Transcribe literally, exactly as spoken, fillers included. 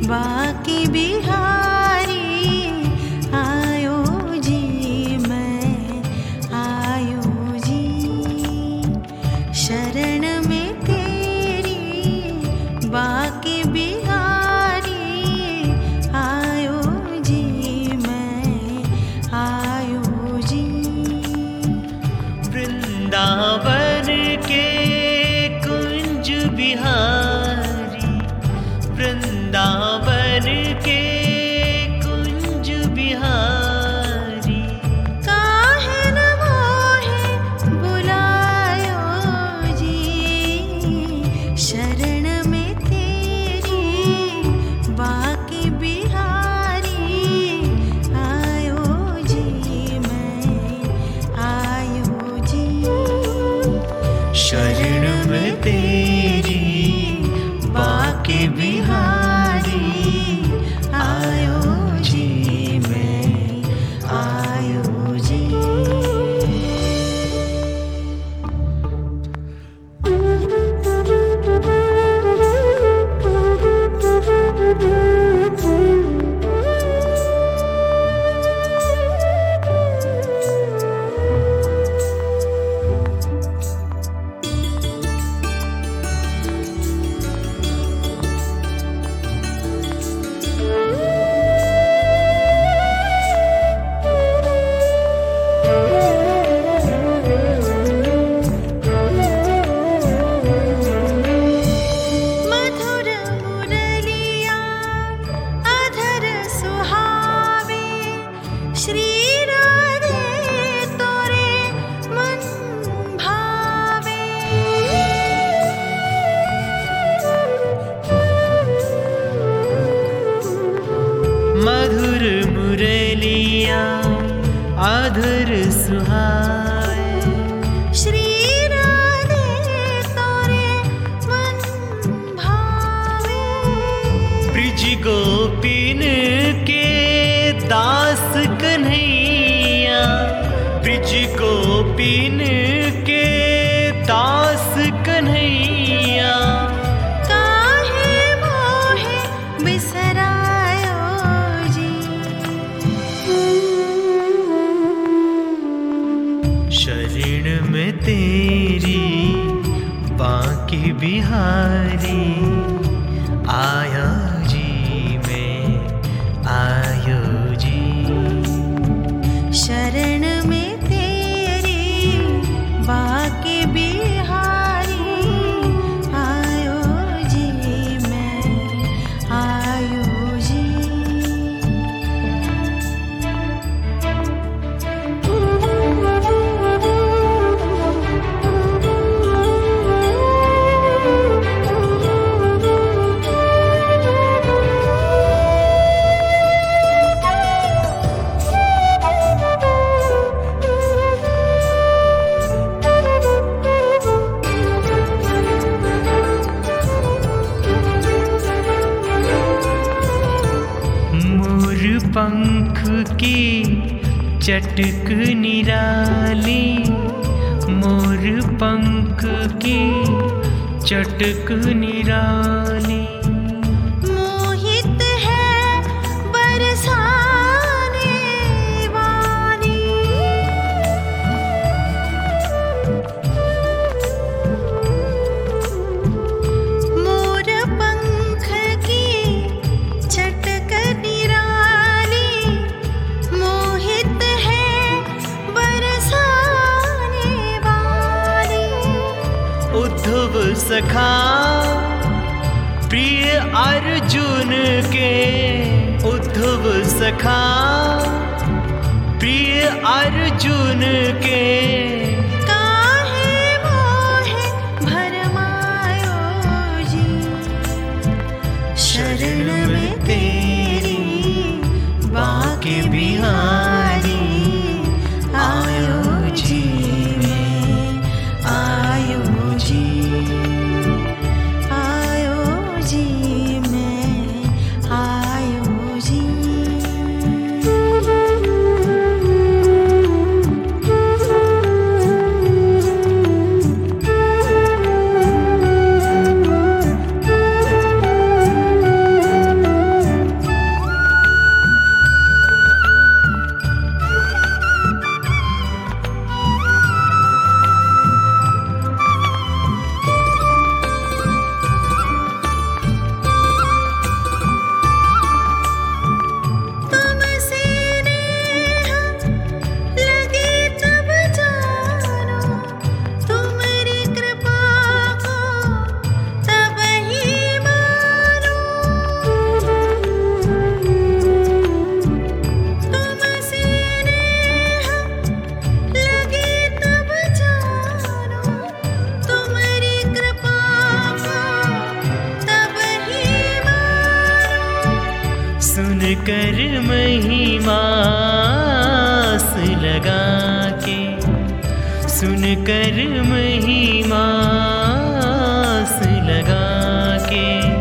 बाकी बिहारी आयो जी मैं आयो जी शरण में तेरी बाकी बिहारी आयो जी मैं आयो जी वृंदावन के कुंज बिहारी वृंदावन के कुंज बिहारी काहे न मोहे बुलायो जी शरण में तेरी बाकी बिहारी आयो जी मैं आयो जी शरण में तेरी बाकी बिहारी आयो जी मैं आयो जी मधुर मुरलिया अधर सुहावे श्री राधे तोरे मन भावे मधुर मुरलिया अधर सुहाए श्री राधे तोरे मन भावे ब्रिज गोपीन के दास कन्हैया ब्रिज गोपीन के दास कन्हैया काहे मोहे बिसरायो जी शरण में तेरी बाकी बिहारी आया जी मैं आयो जी शरण में तेरी बाकी बिहारी आयो जी मैं आयो जी मोर पंख की चटक निराली मोर पंख की चटक निराली मोहित है बरसाने वाली मोर पंख की चटक निराली मोहित है बरसाने वाली उद्धव सखा प्रिय अर्जुन के उद्धव सखा प्रिय अर्जुन के काहे मोहे भरमायो जी शरण में तेरी बाकी बिहारी आयो जी मैं आयो जी आयो जी मैं आयो जी सुनकर महिमास लगा के, सुनकर महिमास लगा के